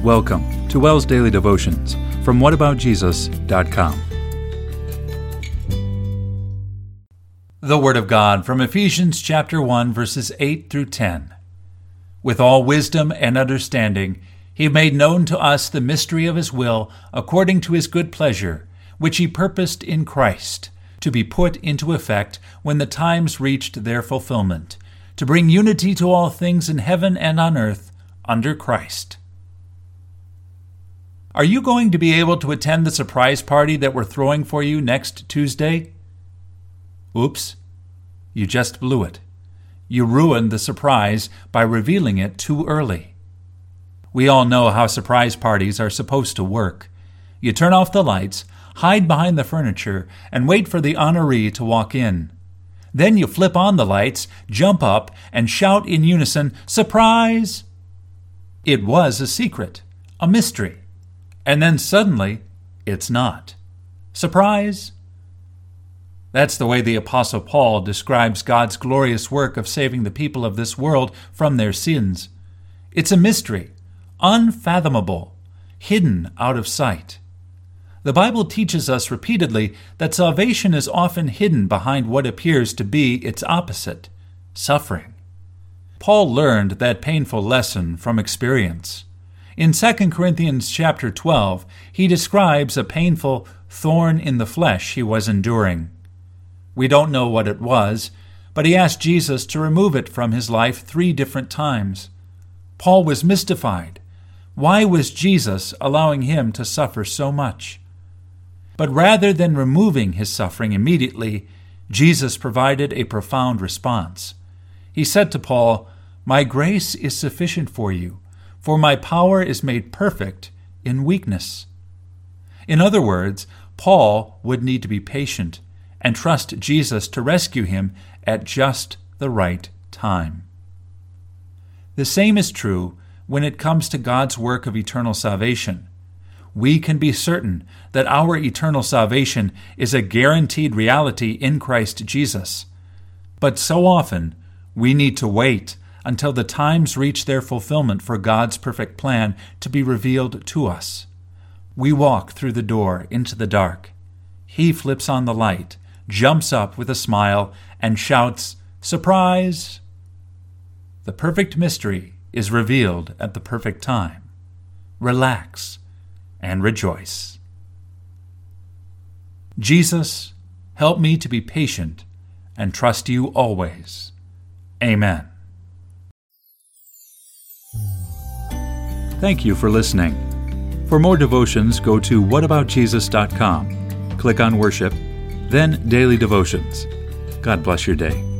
Welcome to WELS Daily Devotions from whataboutjesus.com. The Word of God from Ephesians chapter 1, verses 8 through 10. With all wisdom and understanding, He made known to us the mystery of His will according to His good pleasure, which He purposed in Christ, to be put into effect when the times reached their fulfillment, to bring unity to all things in heaven and on earth under Christ. Are you going to be able to attend the surprise party that we're throwing for you next Tuesday? Oops, you just blew it. You ruined the surprise by revealing it too early. We all know how surprise parties are supposed to work. You turn off the lights, hide behind the furniture, and wait for the honoree to walk in. Then you flip on the lights, jump up, and shout in unison, "Surprise!" It was a secret, a mystery. And then suddenly, it's not. Surprise! That's the way the Apostle Paul describes God's glorious work of saving the people of this world from their sins. It's a mystery, unfathomable, hidden out of sight. The Bible teaches us repeatedly that salvation is often hidden behind what appears to be its opposite, suffering. Paul learned that painful lesson from experience. In 2 Corinthians chapter 12, he describes a painful thorn in the flesh he was enduring. We don't know what it was, but he asked Jesus to remove it from his life 3 different times. Paul was mystified. Why was Jesus allowing him to suffer so much? But rather than removing his suffering immediately, Jesus provided a profound response. He said to Paul, "My grace is sufficient for you, for my power is made perfect in weakness." In other words, Paul would need to be patient and trust Jesus to rescue him at just the right time. The same is true when it comes to God's work of eternal salvation. We can be certain that our eternal salvation is a guaranteed reality in Christ Jesus. But so often, we need to wait until the times reach their fulfillment for God's perfect plan to be revealed to us. We walk through the door into the dark. He flips on the light, jumps up with a smile, and shouts, "Surprise!" The perfect mystery is revealed at the perfect time. Relax and rejoice. Jesus, help me to be patient and trust you always. Amen. Thank you for listening. For more devotions, go to whataboutjesus.com. Click on Worship, then Daily Devotions. God bless your day.